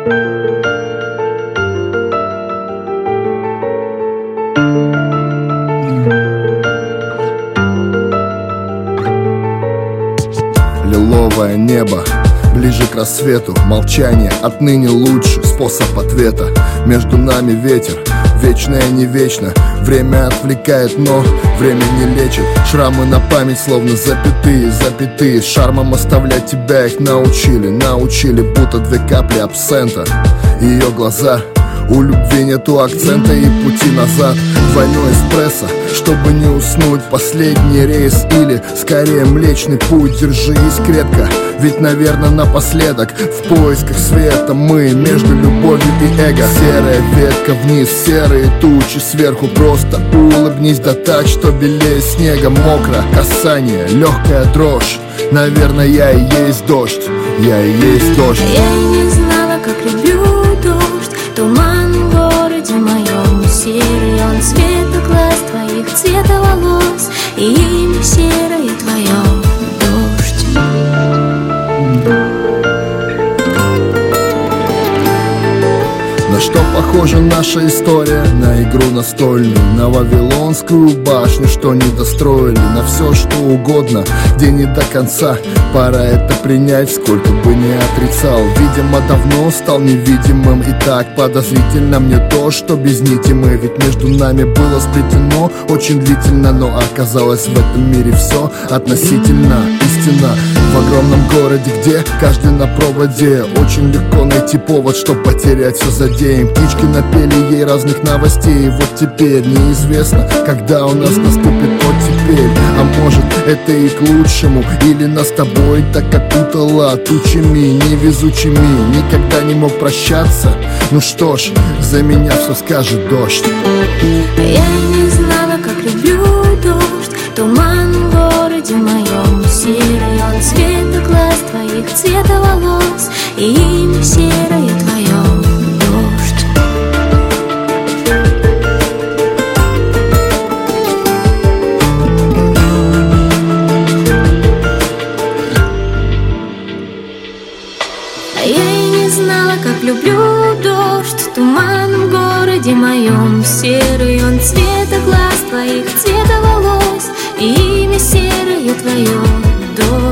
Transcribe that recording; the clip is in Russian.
Лиловое небо, ближе к рассвету. Молчание отныне лучший способ ответа. Между нами ветер, вечное не вечно. Время отвлекает, но время не лечит. Шрамы на память, словно запятые, запятые. Шармом оставлять тебя их научили, будто две капли абсента. Ее глаза, у любви нету акцента и пути назад. Двойной эспрессо, чтобы не уснуть. Последний рейс или, скорее, Млечный Путь. Держись крепко, ведь, наверное, напоследок в поисках света мы между любовью и эго. Серая ветка вниз, серые тучи сверху. Просто улыбнись, да так, что белее снега. Мокро, касание, легкая дрожь. Наверное, я и есть дождь, я и есть дождь. Я и не знала, как люблю дождь. Туман в городе моем, серый он цвета глаз твоих, цвета волос, и имя серое твое — дождь. На что похожа наша история? На игру настольную, на Вавилонскую башню, что не достроили. На все, что угодно, где не до конца. Пора это принять, сколько бы не отрицал. Видимо, давно стал невидимым. И так подозрительно мне то, что без нити мы. Ведь между нами было сплетено очень длительно. Но оказалось, в этом мире все относительно. Истина в огромном городе, где каждый на проводе. Очень легко найти повод, чтоб потерять все за день. Птички напели ей разных новостей. И вот теперь неизвестно, когда у нас наступит тот теперь. А может, это и к лучшему. Или нас с тобой так окутало тучами невезучими. Никогда не мог прощаться. Ну что ж, за меня все скажет дождь. Я и не знала, как люблю дождь. Туман в городе моем, серый он цвета глаз твоих, цвета волос, и имя серое твое — дождь. А я и не знала, как люблю дождь. Туман в городе моем, серый он цвета глаз твоих, цвета волос, и имя серое твое — дождь.